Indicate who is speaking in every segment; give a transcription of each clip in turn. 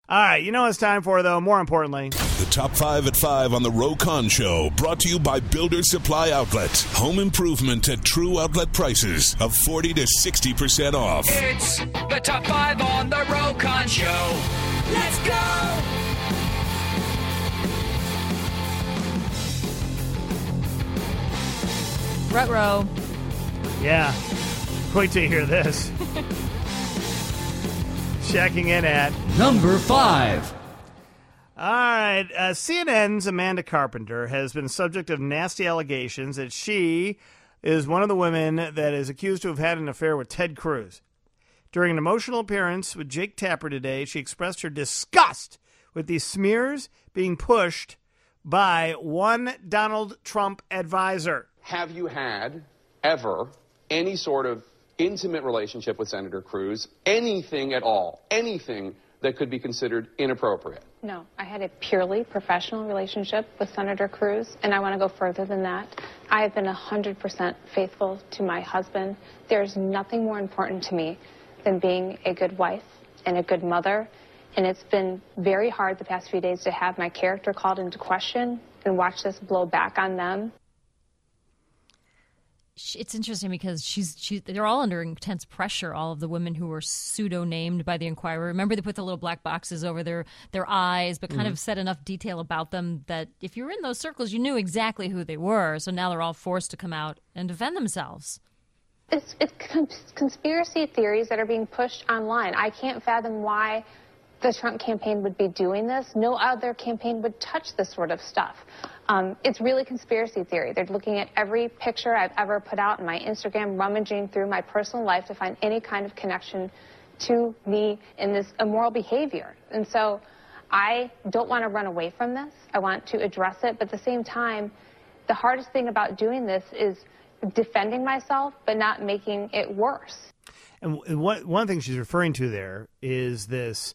Speaker 1: All right, you know what it's time for, though, more importantly.
Speaker 2: The Top 5 at 5 on the Ro Khan Show, brought to you by Builder Supply Outlet. Home improvement at true outlet prices of 40 to 60% off.
Speaker 3: It's the Top 5 on the Ro Khan Show. Let's go!
Speaker 4: Ruh-roh.
Speaker 1: Yeah. Wait till you hear this. Checking in at
Speaker 5: number 5.
Speaker 1: All right. CNN's Amanda Carpenter has been the subject of nasty allegations that she is one of the women that is accused to have had an affair with Ted Cruz. During an emotional appearance with Jake Tapper today, she expressed her disgust with these smears being pushed by one Donald Trump advisor.
Speaker 6: Have you had ever any sort of intimate relationship with Senator Cruz? Anything at all? Anything that could be considered inappropriate?
Speaker 7: No, I had a purely professional relationship with Senator Cruz, and I want to go further than that. I have been 100% faithful to my husband. There's nothing more important to me than being a good wife and a good mother, and it's been very hard the past few days to have my character called into question and watch this blow back on them.
Speaker 4: It's interesting because they're all under intense pressure, all of the women who were pseudo-named by the Inquirer. Remember, they put the little black boxes over their eyes, but kind of said enough detail about them that if you were in those circles, you knew exactly who they were. So now they're all forced to come out and defend themselves.
Speaker 7: It's conspiracy theories that are being pushed online. I can't fathom why the Trump campaign would be doing this. No other campaign would touch this sort of stuff. It's really conspiracy theory. They're looking at every picture I've ever put out in my Instagram, rummaging through my personal life to find any kind of connection to me in this immoral behavior. And so I don't want to run away from this. I want to address it. But at the same time, the hardest thing about doing this is defending myself, but not making it worse.
Speaker 1: And one thing she's referring to there is this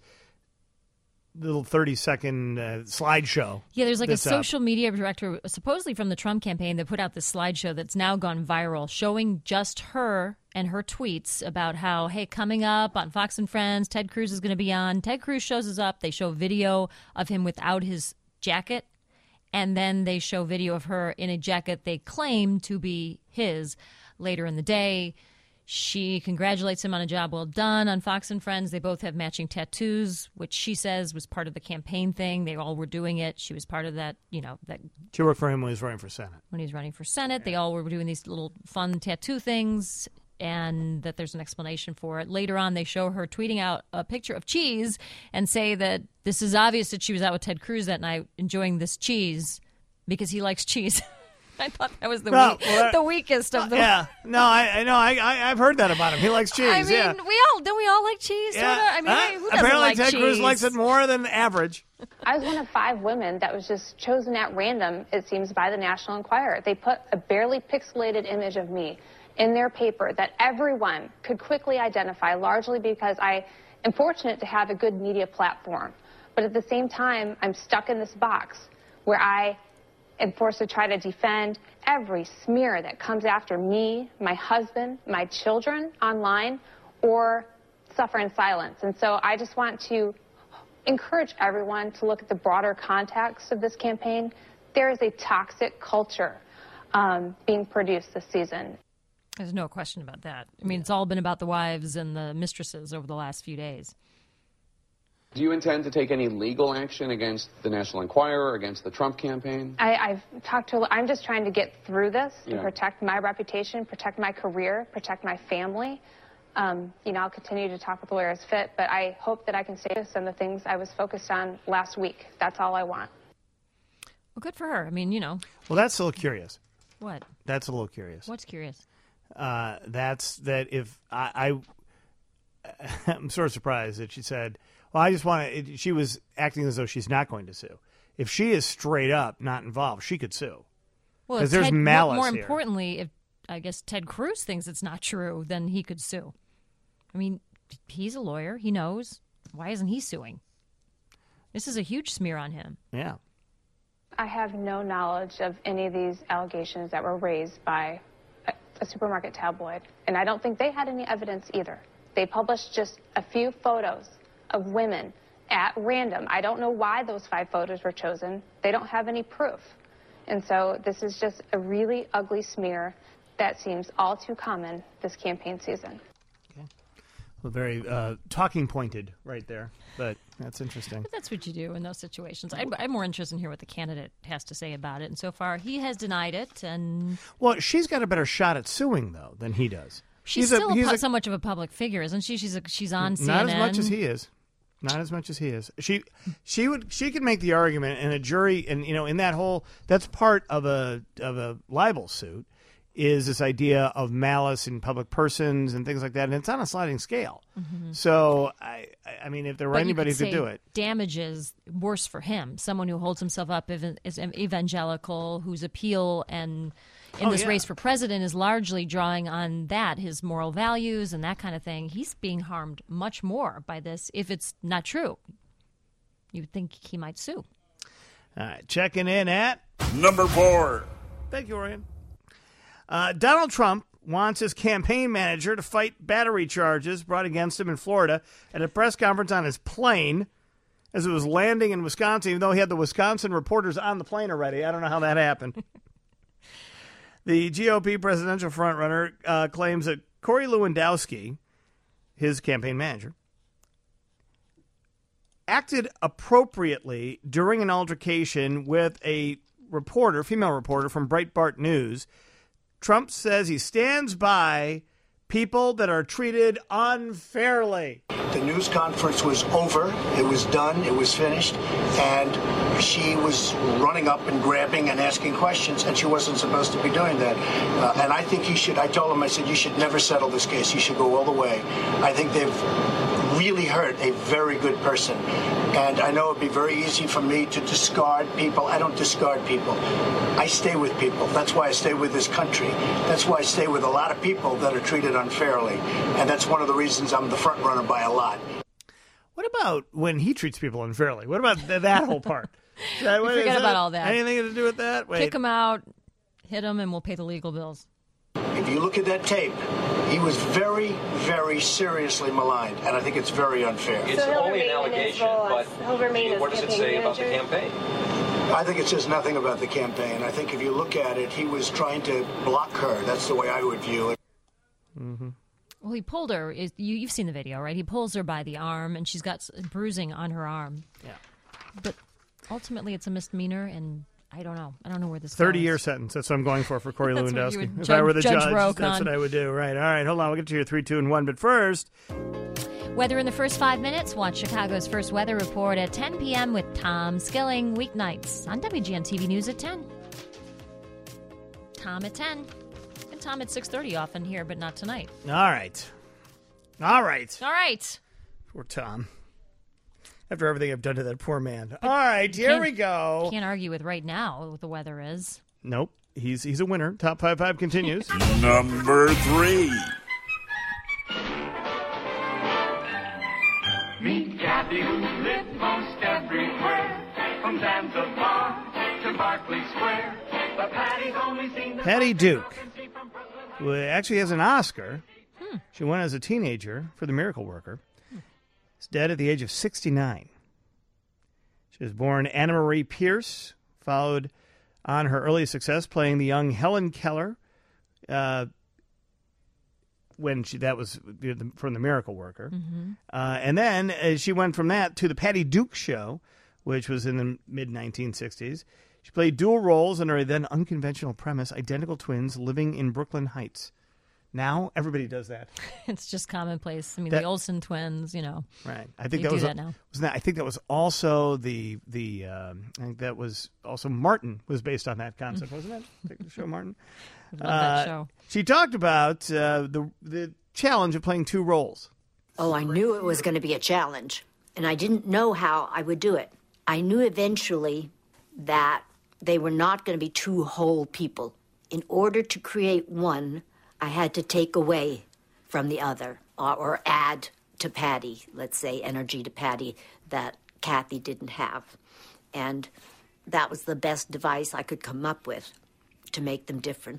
Speaker 1: little 30-second slideshow.
Speaker 4: Yeah, there's like a social media director, supposedly from the Trump campaign, that put out this slideshow that's now gone viral, showing just her and her tweets about how, hey, coming up on Fox and Friends, Ted Cruz is going to be on. Ted Cruz shows up. They show video of him without his jacket, and then they show video of her in a jacket they claim to be his later in the day. She congratulates him on a job well done on Fox and Friends. They both have matching tattoos, which she says was part of the campaign thing. They all were doing it. She was part of that, that.
Speaker 1: She worked for him when he was running for Senate.
Speaker 4: When he was running for Senate, they all were doing these little fun tattoo things, and that there's an explanation for it. Later on, they show her tweeting out a picture of cheese and say that this is obvious that she was out with Ted Cruz that night enjoying this cheese because he likes cheese. I thought that was the weakest of them.
Speaker 1: Yeah, no, I know. I've heard that about him. He likes cheese.
Speaker 4: I mean,
Speaker 1: yeah.
Speaker 4: don't we all like cheese?
Speaker 1: Yeah.
Speaker 4: I mean, who doesn't
Speaker 1: apparently
Speaker 4: like
Speaker 1: Ted
Speaker 4: cheese?
Speaker 1: Cruz likes it more than average.
Speaker 7: I was one of 5 women that was just chosen at random, it seems, by the National Enquirer. They put a barely pixelated image of me in their paper that everyone could quickly identify, largely because I am fortunate to have a good media platform. But at the same time, I'm stuck in this box where I am forced to try to defend every smear that comes after me, my husband, my children online, or suffer in silence. And so I just want to encourage everyone to look at the broader context of this campaign. There is a toxic culture being produced this season.
Speaker 4: There's no question about that. I mean, it's all been about the wives and the mistresses over the last few days.
Speaker 6: Do you intend to take any legal action against the National Enquirer, against the Trump campaign?
Speaker 7: I'm just trying to get through this and protect my reputation, protect my career, protect my family. I'll continue to talk with lawyers fit, but I hope that I can say this on the things I was focused on last week. That's all I want.
Speaker 4: Well, good for her. I mean,
Speaker 1: Well, that's a little curious.
Speaker 4: What?
Speaker 1: That's a little curious.
Speaker 4: What's curious?
Speaker 1: That's that if I'm sort of surprised that she said, well, I just want to, she was acting as though she's not going to sue. If she is straight up not involved, she could sue.
Speaker 4: Well,
Speaker 1: because there's malice
Speaker 4: more
Speaker 1: here.
Speaker 4: Importantly, if I guess Ted Cruz thinks it's not true, then he could sue. I mean, he's a lawyer. He knows. Why isn't he suing? This is a huge smear on him.
Speaker 1: Yeah.
Speaker 7: I have no knowledge of any of these allegations that were raised by a supermarket tabloid, and I don't think they had any evidence either. They published just a few photos of women at random. I don't know why those 5 photos were chosen. They don't have any proof. And so this is just a really ugly smear that seems all too common this campaign season.
Speaker 1: Okay. Well, very talking pointed right there, but that's interesting.
Speaker 4: But that's what you do in those situations. I'm more interested in hear what the candidate has to say about it. And so far, he has denied it. And
Speaker 1: well, she's got a better shot at suing, though, than he does.
Speaker 4: She's still so much of a public figure, isn't she? She's on CNN.
Speaker 1: Not as much as he is. Not as much as he is. She could make the argument, and a jury, and in that whole, that's part of a libel suit, is this idea of malice in public persons and things like that, and it's on a sliding scale. Mm-hmm. So I mean, if there were anybody who could do it,
Speaker 4: damages worse for him. Someone who holds himself up as an evangelical, whose appeal and in this race for president is largely drawing on that, his moral values and that kind of thing. He's being harmed much more by this if it's not true. You would think he might sue.
Speaker 1: All right, checking in at
Speaker 2: number 4.
Speaker 1: Thank you, Ryan. Donald Trump wants his campaign manager to fight battery charges brought against him in Florida at a press conference on his plane as it was landing in Wisconsin, even though he had the Wisconsin reporters on the plane already. I don't know how that happened. The GOP presidential frontrunner claims that Corey Lewandowski, his campaign manager, acted appropriately during an altercation with a female reporter from Breitbart News. Trump says he stands by people that are treated unfairly.
Speaker 5: The news conference was over. It was done. It was finished. And she was running up and grabbing and asking questions, and she wasn't supposed to be doing that. And I think I told him, I said, you should never settle this case. You should go all the way. I think they've really hurt a very good person. And I know it'd be very easy for me to discard people. I don't discard people. I stay with people. That's why I stay with this country. That's why I stay with a lot of people that are treated unfairly. And that's one of the reasons I'm the front runner by a lot.
Speaker 1: What about when he treats people unfairly? What about that whole part?
Speaker 4: Forget about all that.
Speaker 1: Anything to do with that? Wait.
Speaker 4: Kick him out, hit him, and we'll pay the legal bills.
Speaker 5: If you look at that tape, he was very, very seriously maligned, and I think it's very unfair.
Speaker 8: It's only an allegation, but what does it say about the campaign?
Speaker 5: I think it says nothing about the campaign. I think if you look at it, he was trying to block her. That's the way I would view it.
Speaker 1: Mm-hmm.
Speaker 4: Well, he pulled her. You've seen the video, right? He pulls her by the arm, and she's got bruising on her arm.
Speaker 1: Yeah.
Speaker 4: But ultimately, it's a misdemeanor, and I don't know. I don't know where this
Speaker 1: 30-year sentence. That's what I'm going for Corey Lewandowski. If
Speaker 4: I
Speaker 1: were the judge,
Speaker 4: that's
Speaker 1: what I would do. Right. All right. Hold on. We'll get to your 3, 2, and 1. But first,
Speaker 4: weather in the first 5 minutes. Watch Chicago's first weather report at 10 p.m. with Tom Skilling, weeknights on WGN TV News at 10. Tom at 10. And Tom at 6:30 often here, but not tonight.
Speaker 1: All right. All right.
Speaker 4: All right.
Speaker 1: Poor Tom. After everything I've done to that poor man. All right, here we go.
Speaker 4: Can't argue with right now what the weather is.
Speaker 1: Nope. He's a winner. Top 5 continues.
Speaker 2: Number 3.
Speaker 3: Meet Kathy, who lives most everywhere, from Zanzibar to Berkeley Square. But Patty's only seen the
Speaker 1: Patty Duke, who actually has an Oscar. She won as a teenager for The Miracle Worker. Is dead at the age of 69. She was born Anna Marie Pierce, followed on her early success playing the young Helen Keller that was from The Miracle Worker. Mm-hmm. And then she went from that to The Patty Duke Show, which was in the mid-1960s. She played dual roles under a then unconventional premise, identical twins living in Brooklyn Heights. Now everybody does that.
Speaker 4: It's just commonplace. I mean, the Olsen twins,
Speaker 1: Right. I think that now. I think that was also I think that was also Martin was based on that concept, wasn't it? The show Martin.
Speaker 4: I love that show.
Speaker 1: She talked about the challenge of playing 2 roles.
Speaker 9: Oh, I knew it was going to be a challenge, and I didn't know how I would do it. I knew eventually that they were not going to be 2 whole people. In order to create one, I had to take away from the other or add to Patty, let's say, energy to Patty that Kathy didn't have. And that was the best device I could come up with to make them different.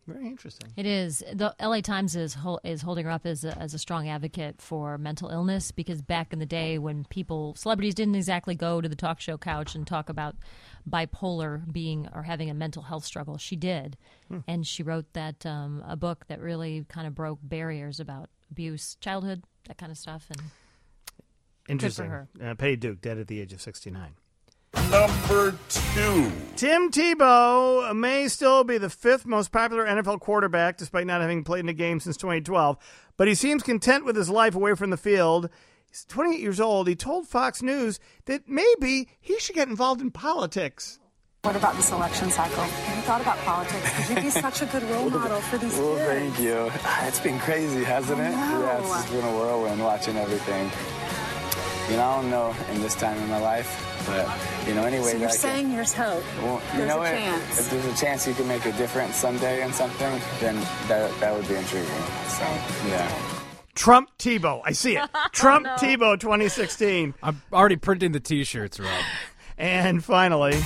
Speaker 1: Very interesting.
Speaker 4: It is. The LA Times is holding her up as a strong advocate for mental illness, because back in the day when celebrities didn't exactly go to the talk show couch and talk about bipolar being or having a mental health struggle, she did. And she wrote that a book that really kind of broke barriers about abuse, childhood, that kind of stuff. And
Speaker 1: interesting.
Speaker 4: Good for her.
Speaker 1: Patty Duke, dead at the age of 69.
Speaker 2: Number 2.
Speaker 1: Tim Tebow may still be the 5th most popular NFL quarterback, despite not having played in a game since 2012. But he seems content with his life away from the field. He's 28 years old. He told Fox News that maybe he should get involved in politics.
Speaker 10: What about this election cycle? Have you thought about politics? Could you be such a good role model for these kids?
Speaker 11: Thank you. It's been crazy, hasn't it? Yeah, it's just been a whirlwind watching everything. I don't know in this time in my life. But, anyway.
Speaker 10: So you're saying there's hope.
Speaker 11: Well,
Speaker 10: there's a chance.
Speaker 11: If there's a chance you can make a difference someday in something, then that would be intriguing. So, yeah.
Speaker 1: Trump Tebow. I see it. Trump Tebow 2016.
Speaker 12: I'm already printing the T-shirts, Rob.
Speaker 1: And finally,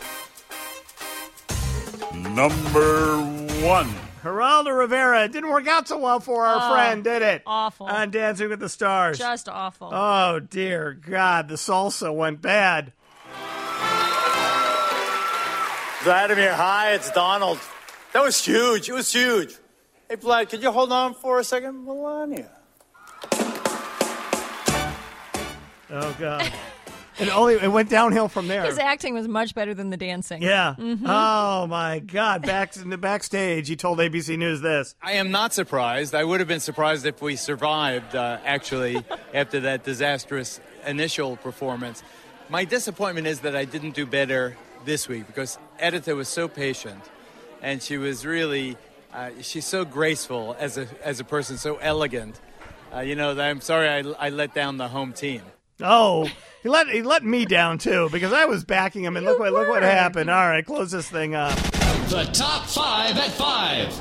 Speaker 2: Number 1.
Speaker 1: Geraldo Rivera. It didn't work out so well for our friend, did it?
Speaker 4: Awful.
Speaker 1: On Dancing with the Stars.
Speaker 4: Just awful.
Speaker 1: Oh, dear God. The salsa went bad.
Speaker 13: Vladimir, hi, it's Donald. That was huge. It was huge. Hey, Vlad, could you hold on for a second? Melania.
Speaker 1: Oh, God. It went downhill from there.
Speaker 4: His acting was much better than the dancing.
Speaker 1: Yeah.
Speaker 4: Mm-hmm.
Speaker 1: Oh, my God. Back in the backstage, he told ABC News this.
Speaker 14: I am not surprised. I would have been surprised if we survived, actually, after that disastrous initial performance. My disappointment is that I didn't do better this week, because Editha was so patient, and she was really, she's so graceful as a person, so elegant. I'm sorry I let down the home team.
Speaker 1: Oh, he let me down, too, because I was backing him, and look what happened. All right, close this thing up.
Speaker 15: The Top 5 at 5.